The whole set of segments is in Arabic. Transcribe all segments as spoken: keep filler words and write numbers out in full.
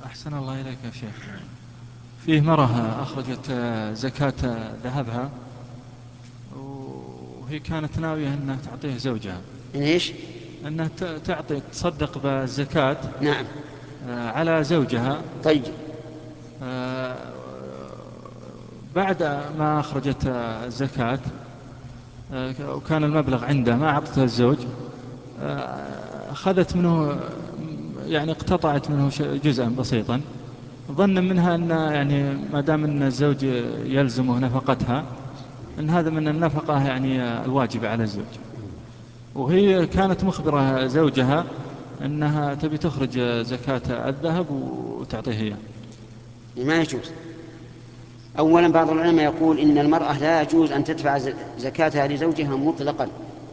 أحسن الله إليك يا شيخ. فيه مرة أخرجت زكاة ذهبها، وهي كانت ناوية أنها تعطيه زوجها، إن إيش؟ أنها تعطي تصدق بالزكاة نعم. آه، على زوجها. طيب. آه، بعد ما أخرجت الزكاة آه، وكان المبلغ عنده ما أعطته الزوج، آه، أخذت منه، يعني اقتطعت منه جزءا بسيطا، ظن منها أن يعني ما دام أن الزوج يلزمه نفقتها، أن هذا من النفقة يعني الواجبة على الزوج. وهي كانت مخبرة زوجها أنها تبي تخرج زكاة الذهب وتعطيه إياه. ما يجوز. أولا بعض العلماء يقول إن المرأة لا يجوز أن تدفع زكاتها لزوجها مطلقا،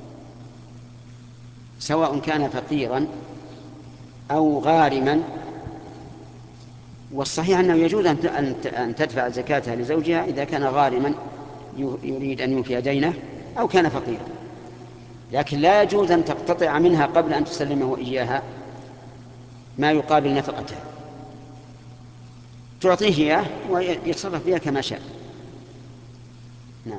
سواء كان فقيرا أو غارما. والصحيح أنه يجوز أن تدفع زكاتها لزوجها إذا كان غارما يريد أن يوفي دينه، أو كان فقيرا، لكن لا يجوز أن تقتطع منها قبل أن تسلمه إياها ما يقابل نفقته، تعطيه إياه ويتصرف بها كما شاء. نعم.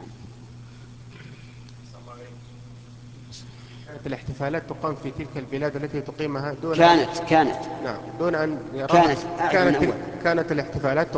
كانت الاحتفالات تقام في تلك البلاد التي تقيمها دون أن... كانت كانت نعم، دون أن يراها. كانت أعد من كانت أول. كانت الاحتفالات